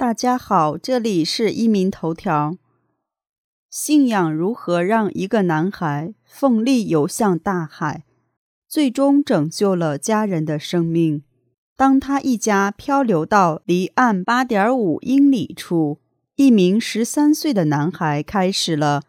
大家好，这里是一鸣头条。信仰如何让一个男孩奋力游向大海，最终拯救了家人的生命。当他一家漂流到离岸 8.5 英里处，一名13岁的男孩开始了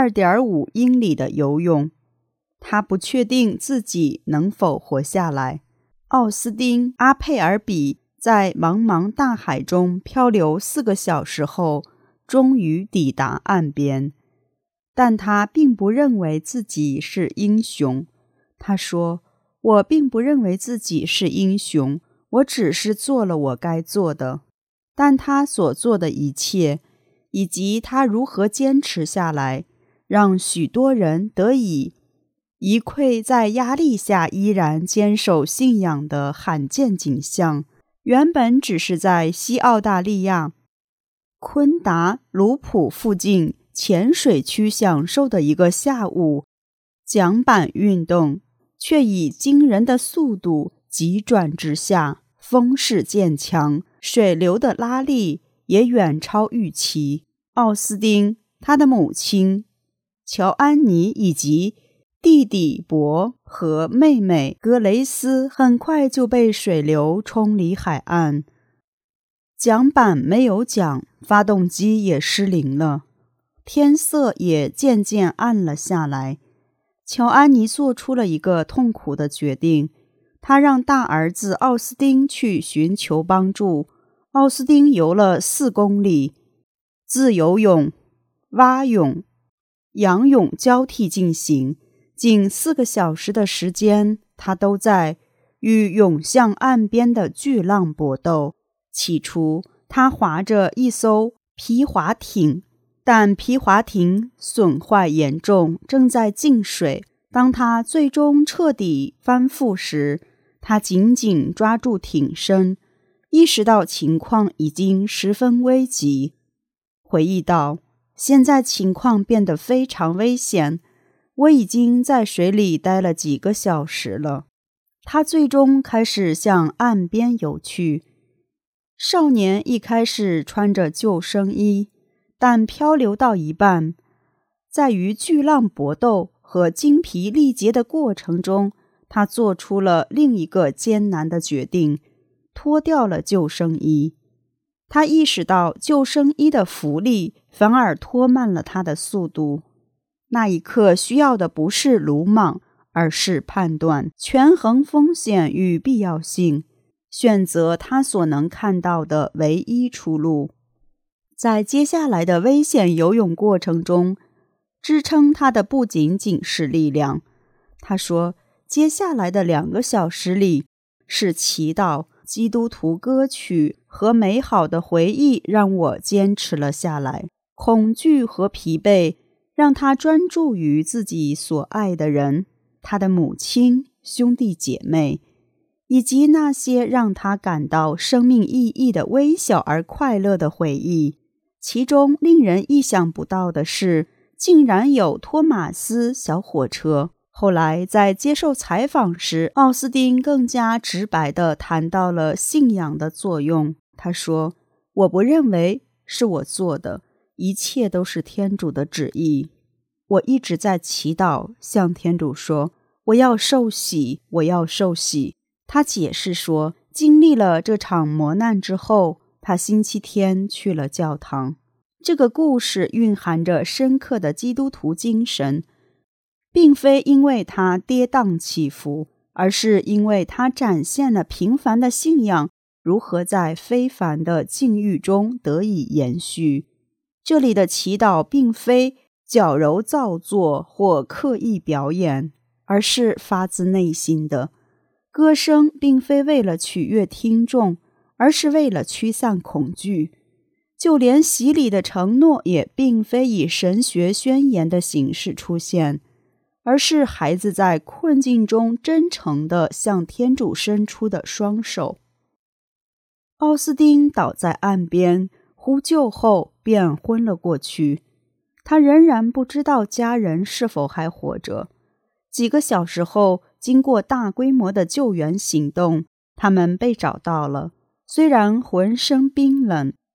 2.5 英里的游泳。他不确定自己能否活下来。奥斯汀·阿佩尔比在茫茫大海中漂流4个小时后，终于抵达岸边。但他并不认为自己是英雄。他说：“我并不认为自己是英雄，我只是做了我该做的。”但他所做的一切，以及他如何坚持下来，让许多人得以一窥在压力下依然坚守信仰的罕见景象。原本只是在西澳大利亚昆达鲁普附近浅水区享受的一个下午，桨板运动却以惊人的速度急转直下，风势渐强，水流的拉力也远超预期。奥斯汀、他的母亲乔安妮以及弟弟博和妹妹格雷斯很快就被水流冲离海岸。桨板没有桨，发动机也失灵了，天色也渐渐暗了下来。乔安妮做出了一个痛苦的决定，她让大儿子奥斯汀去寻求帮助。奥斯汀游了4公里，自由泳、蛙泳、仰泳交替进行。近4个小时的时间，他都在与涌向岸边的巨浪搏斗。起初，他划着一艘皮划艇，但皮划艇损坏严重，正在进水。当他最终彻底翻覆时，他紧紧抓住艇身，意识到情况已经十分危急。回忆道：“现在情况变得非常危险。我已经在水里待了几个小时了。”他最终开始向岸边游去。少年一开始穿着救生衣，但漂流到一半，在与巨浪搏斗和精疲力竭的过程中，他做出了另一个艰难的决定，脱掉了救生衣。他意识到救生衣的浮力反而拖慢了他的速度。那一刻需要的不是鲁莽，而是判断，权衡风险与必要性，选择他所能看到的唯一出路。在接下来的危险游泳过程中，支撑他的不仅仅是力量。他说，接下来的2个小时里，是祈祷、基督徒歌曲和美好的回忆让我坚持了下来。恐惧和疲惫让他专注于自己所爱的人，他的母亲、兄弟姐妹，以及那些让他感到生命意义的微小而快乐的回忆。其中令人意想不到的是，竟然有托马斯小火车。后来在接受采访时，奥斯汀更加直白地谈到了信仰的作用。他说：“我不认为是我做的，一切都是天主的旨意。我一直在祈祷，向天主说，我要受洗，我要受洗。”他解释说，经历了这场磨难之后，他星期天去了教堂。这个故事蕴含着深刻的基督徒精神，并非因为他跌宕起伏，而是因为他展现了平凡的信仰如何在非凡的境遇中得以延续。这里的祈祷并非矫揉造作或刻意表演，而是发自内心的。歌声并非为了取悦听众，而是为了驱散恐惧。就连洗礼的承诺也并非以神学宣言的形式出现，而是孩子在困境中真诚地向天主伸出的双手。奥斯汀倒在岸边，呼救后便昏了过去。他仍然不知道家人是否还活着。几个小时后，经过大规模的救援行动，他们被找到了，虽然浑身冰冷。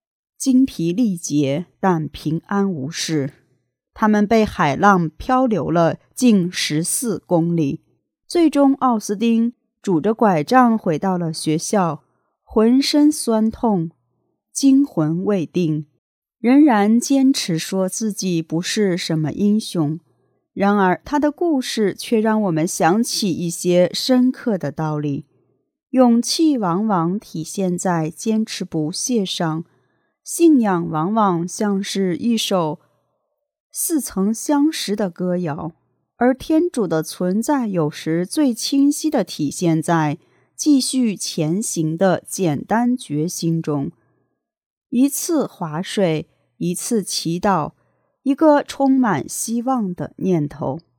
精疲力竭，但平安无事。他们被海浪漂流了近14公里，最终奥斯汀拄着拐杖回到了学校，浑身酸痛，惊魂未定，仍然坚持说自己不是什么英雄。然而他的故事却让我们想起一些深刻的道理。勇气往往体现在坚持不懈上，信仰往往像是一首似曾相识的歌谣，而天主的存在有时最清晰地体现在继续前行的简单决心中。一次划水，一次祈祷，一个充满希望的念头。